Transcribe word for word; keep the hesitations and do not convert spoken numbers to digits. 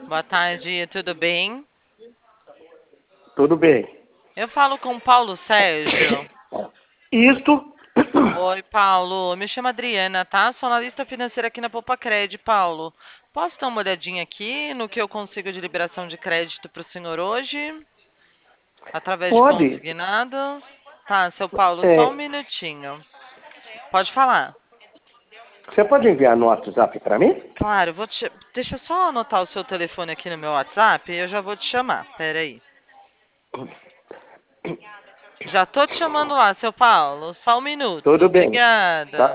Boa tarde, tudo bem? Tudo bem. Eu falo com Paulo Sérgio. Isto, Oi, Paulo. Me chamo Adriana, tá? Sou analista financeira aqui na Popacred, Paulo. Posso dar uma olhadinha aqui no que eu consigo de liberação de crédito para o senhor hoje? Através de pode. consignados? Tá, seu Paulo, só um É, minutinho. Pode falar. você pode enviar no WhatsApp para mim? Claro, eu vou te... deixa eu só anotar o seu telefone aqui no meu WhatsApp e eu já vou te chamar. Pera aí. Já tô te chamando lá, seu Paulo. Só um minuto. Tudo bem. Tá. Obrigada.